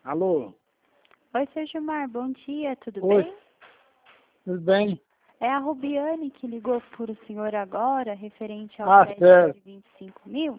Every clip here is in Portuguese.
Alô? Oi, seu Gilmar, bom dia, tudo Oi. bem? Tudo bem? É a Rubiane que ligou para o senhor agora, referente ao crédito Certo. de 25 mil.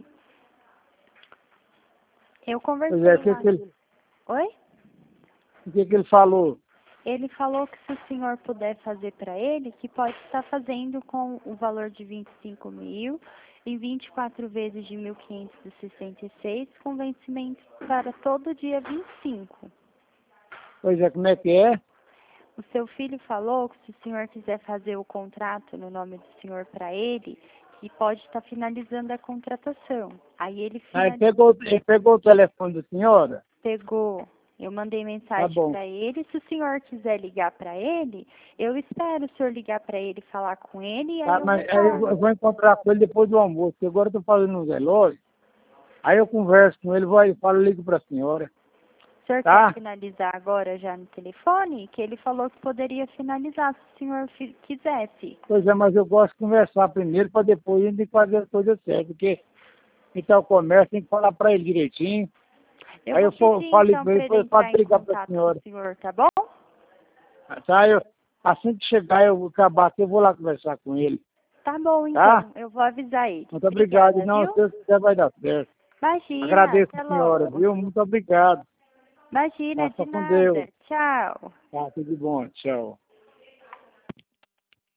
Eu Pois conversei é, lá. Oi? o que ele falou? Ele falou que se o senhor puder fazer para ele, que pode estar fazendo com o valor de 25 mil em 24 vezes de 1.566, com vencimento para todo dia 25. Pois é, como é que é? O seu filho falou que se o senhor quiser fazer o contrato no nome do senhor para ele, que pode estar finalizando a contratação. Aí ele Aí ele pegou o telefone da senhora? pegou. Eu mandei Tá mensagem bom. para ele. Se o senhor quiser ligar para ele, eu espero o senhor ligar para ele, falar com ele, e aí Tá, eu mas aí eu retorno. vou encontrar com ele depois do almoço, porque agora eu tô fazendo um velório. Aí eu converso com ele, ligo pra senhora. O senhor quer Tá? finalizar agora já no telefone? Que ele falou que poderia finalizar se o senhor quisesse. Pois é, mas eu gosto de conversar primeiro para depois a gente fazer as coisas certas, porque então o comércio tem que falar pra ele direitinho. Eu Aí vou eu pedir falo então com ele, para ele depois eu falo entrar em ligar pra contato com senhora. o senhor, tá bom? Tá? Assim que chegar, eu vou acabar aqui, eu vou lá conversar com ele. Tá bom, Tá? então. Eu vou avisar ele. Muito obrigado. Obrigada, Não, se viu? Deus quiser vai dar certo. Imagina. Agradeço, Até senhora, logo. viu? Muito obrigado. Imagina, Faça de com Deus. nada. Tchau. Tá, tudo bom. Tchau.